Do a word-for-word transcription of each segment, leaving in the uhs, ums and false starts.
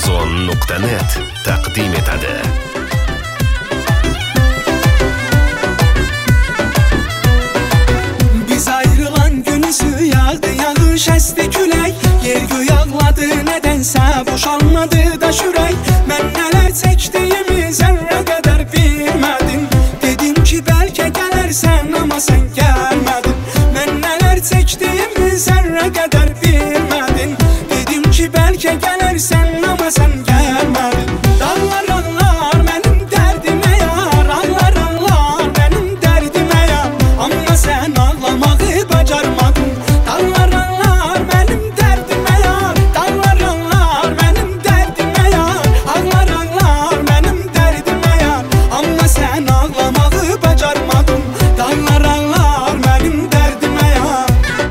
Ozon nokta net taqdim etadi. Biz ayrılan günüsü yağdı yağış esti külək. Yer göy ağladı nedense boşalmadı da şürək. Mən nələr çəkdiyimi zərrə qədər bilmədim. Dedim ki bəlkə gələrsən ama sən gəlmədin. Mən nələr çəkdiyimi zərrə qədər bilmədim. Dedim ki bəlkə gələrsən ama sən gəlmədin. Dağlar ağlar mənim dərdimə yar. Ağlar ağlar mənim dərdimə yar. Amma sən ağlamağı bacarmadın. Dağlar ağlar mənim dərdimə yar. Dağlar ağlar mənim dərdimə yar. Ağlar ağlar mənim dərdimə yar. Amma sən ağlamağı bacarmadın. Dağlar ağlar mənim dərdimə yar.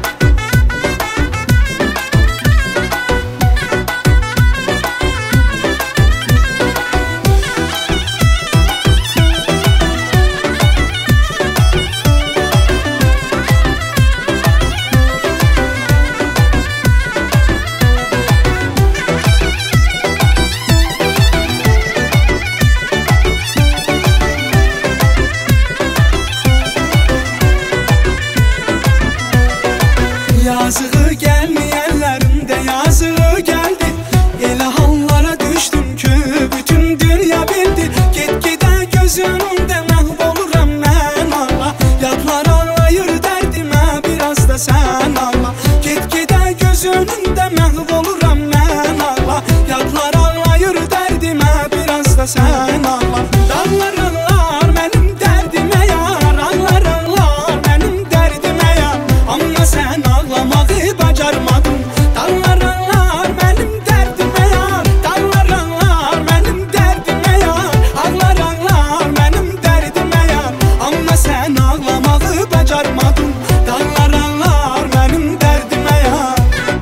Yazığı gelmeyenlerin de yazığı geldi. Elə hallara düştüm ki bütün dünya bildi. Get gide gözünde məhv oluram mən Allah. Yadlar ağlayır dərdimə biraz da sen Allah. Get gide gözünde məhv oluram mən Allah. Yadlar ağlayır dərdimə biraz da sen Allah. Dağlar ağlar mənim dərdimə yar. Ağlar ağlar mənim dərdimə yar. Amma sen ağlamağı bacarmadın. Dağlar ağlar mənim dərdimə yar. Dağlar ağlar mənim dərdimə yar. Ağlar ağlar mənim dərdimə yar. Amma sen ağlamağı bacarmadın. Dağlar ağlar mənim dərdimə yar.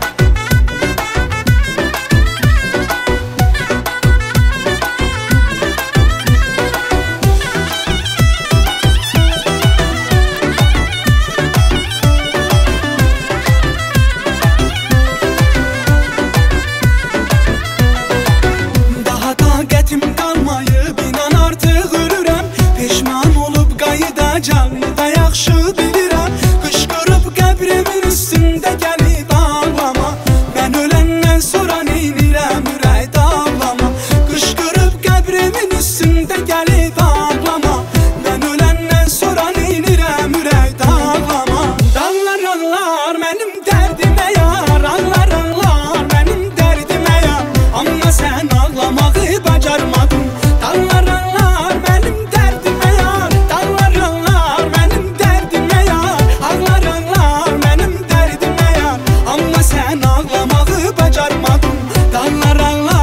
Daha taqətim qalmayıb inan artıq ölürəm. Peşman olub qayıdacağımı da yaxşı bilirəm. Qışqırıb qəbrimin üstündə gəlib ağlama. Mən öləndən sonra neynirəm ürək dağlama. Qışqırıb qəbrimin üstündə gəlib ağlama. Mən öləndən sonra neynirəm ürək dağlama. Dağlar ağlar mənim dərdimə yar. Ağlar ağlar mənim dərdimə yar. Amma sən ağlamağı bacarmadın. Dağlar ağlar mənim dərdimə yar. Dağlar ağlar mənim dərdimə yar. Ağlar ağlar mənim dərdimə yar. Amma sən ağlamağı bacarmadın. Dağlar ağlar